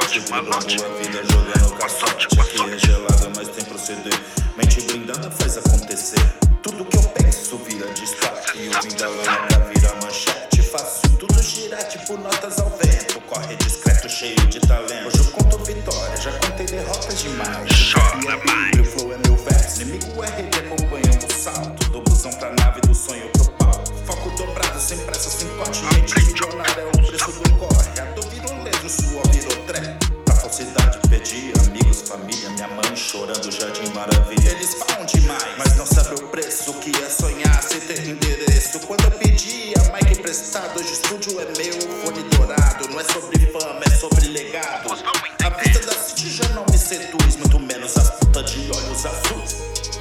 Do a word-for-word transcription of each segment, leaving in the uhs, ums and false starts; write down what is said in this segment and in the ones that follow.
malote, malote. A vida jogando caçote, que é gelada, mas tem proceder. Mente blindada faz acontecer. Tudo que eu penso vira destaque. E o fim da lâmpada vira manchete. Faço tudo girar tipo notas ao vento. Corre discreto, cheio de talento. Hoje eu conto vitória, já contei derrotas demais. Chora mais. O flow é meu verso. Inimigo é rede, acompanha o salto. Do busão pra nave, do sonho pro pau. Foco dobrado, sem pressa, sem corte. Mente milionária, é o preço do corre. A dor virou letra, o suor virou trem. Pra falsidade pedi amigos, família. Minha mãe chorando, jardim maravilha. Eles falam demais, mas não sabem o preço que é sonhar sem ter endereço. Quando eu pedi a mic emprestado, hoje o estúdio é meu, fone dourado. Não é sobre fama, é sobre legado. A vista da city já não me seduz, muito menos a puta de olhos azuis.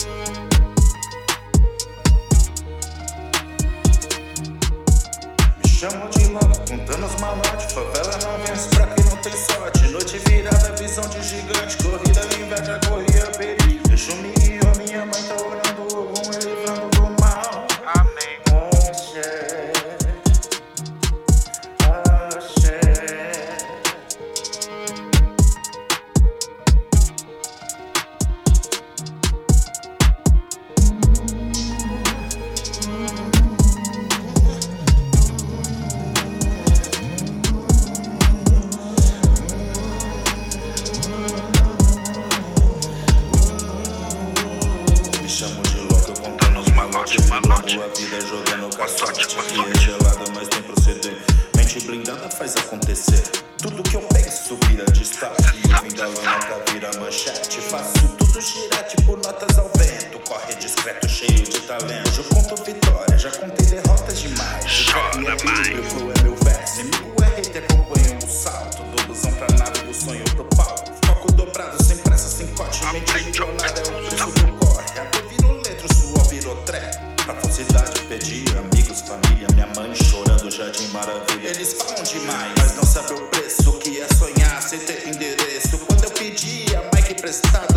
Me chamam de louco, contando os malotes. Favela não vence pra quem não tem sorte. Noite virada, visão de gigante. Corrida, inveja, corria perigo. Deixa me guiar, minha mãe tá orando algum, elevando do mal. Amém. Axé, axé. Me chamo de louco, eu contando os malotes. Malote. A vida jogando caçote, Caçote, que é gelada, mas tem proceder. Mente blindada faz acontecer. Tudo que eu penso vira destaque. E o fim da lâmpada vira manchete. Faço tudo girar tipo notas ao vento. Corre discreto, cheio de talento. Hoje eu conto vitória, já contei derrotas demais. Chora mais. O flow é meu verso. Inimigo é rede, acompanha o salto. Do busão pra nave, do sonho pro pau. Foco dobrado, sem pressa, sem corte. Mente milionária, é o preço do corre. A dor virou letra, o suor virou trem. Pra falsidade pedi amigos, família. Minha mãe chorando, jardim maravilha. Eles falam demais, mas não sabem o preço que é sonhar sem ter endereço. Quando eu pedi a mic emprestado,